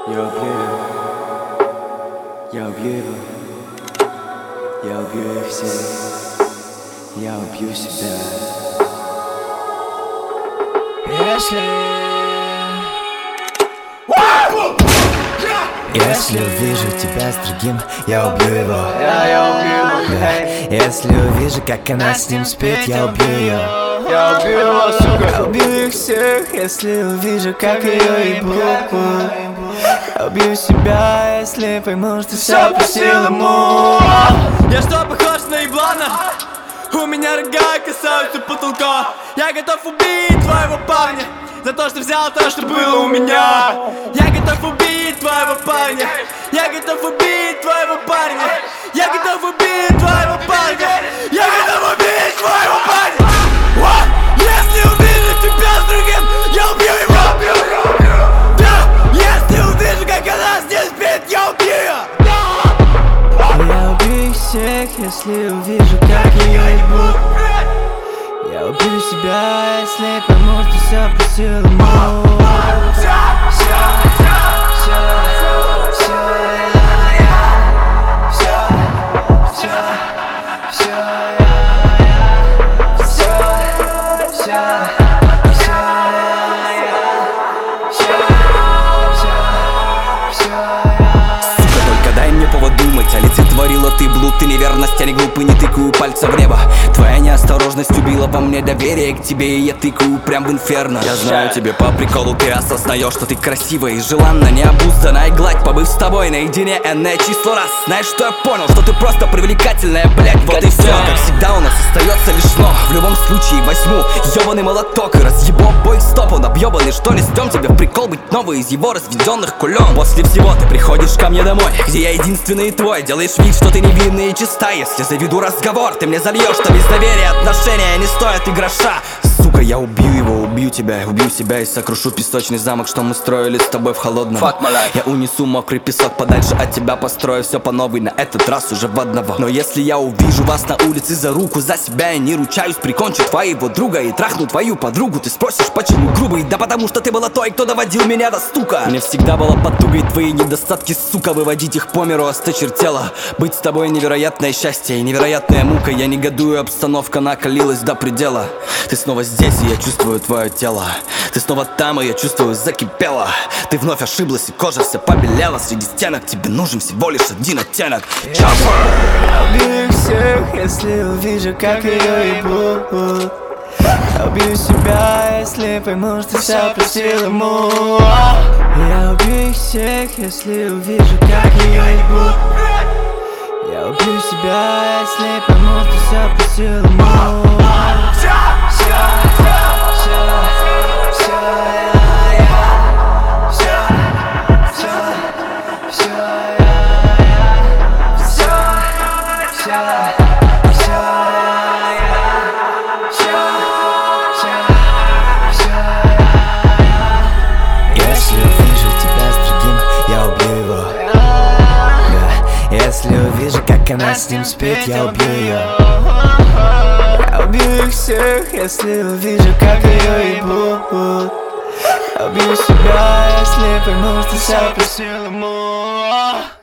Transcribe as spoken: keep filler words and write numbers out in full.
Я убью его, я убью его, я убью их всех, я убью себя. Если Если увижу тебя с другим, я убью его. Я, я убью его, Да. Если увижу, как она с ним спит, я убью ее. я убью его, сука. Я убью их всех, если увижу, как ее ебут. Я убью себя, если пойму, что все по силам. Я что, похож на еблана? У меня рога касаются потолка. Я готов убить твоего парня за то, что взял то, что было у меня. Я готов убить твоего парня. Я готов убить твоего парня. Я готов убить твоего парня. Я готов убить твоего парня. О! Если увижу тебя с другим, я убью его. Да! Если увижу, как она здесь спит, я убью ее. Я убью их всех, если увижу, как ее ебут. Я убью себя, если пойму, что все по силам. Олицетворила ты блуд, ты неверность, я не глупый, не тыкаю пальцем в небо. Твоя неосторожность убила во мне доверие к тебе, и я тыкаю прям в инферно. Я знаю, тебе по приколу ты осознаешь, что ты красивая и желанна, необузданная и гладь. Побыв с тобой наедине энное число раз. Знаешь, что я понял? Что ты просто привлекательная, блядь, вот и все. Как всегда у нас остается лишь но. В любом случае возьму ебаный молоток и разъебу обоих стоп. Он объебанный, что ли, сдем тебе в прикол быть новый из его разведенных кулем. После всего ты приходишь ко мне домой, где я единственный твой. Делаешь вид, что ты невинна и чиста. Если заведу разговор, ты мне зальешь, что без доверия отношения не стоят и гроша. Сука, я убью его, убью тебя, убью себя и сокрушу песочный замок, что мы строили с тобой в холодном. Я унесу мокрый песок подальше от тебя, построю все по новой, на этот раз уже в одного. Но если я увижу вас на улице за руку, за себя я не ручаюсь, прикончу твоего друга и трахну твою подругу. Ты спросишь, почему грубый? Да потому что ты была той, кто доводил меня до стука. Мне всегда было потугой твои недостатки, сука, выводить их по миру осточертело. Быть с тобой невероятное счастье и невероятная мука. Я негодую, обстановка накалилась до предела. Ты снова здесь, и я чувствую твое тело. Ты снова там, и я чувствую закипело. Ты вновь ошиблась, и кожа вся побелела. Среди стенок тебе нужен всего лишь один оттенок. Chopper. Я убью их всех, если увижу, как ее ебут. Я убью себя, если пойму, что все по силам. Я убью их всех, если увижу, как ее ебут. Я убью себя, если пойму, что все по силам. Если увижу тебя с другим, я убью его. Да. Если увижу, как она с ним спит, я убью ее. Я убью их всех, если увижу, как ее ебут. Я убью себя, если пойму, что все по силам.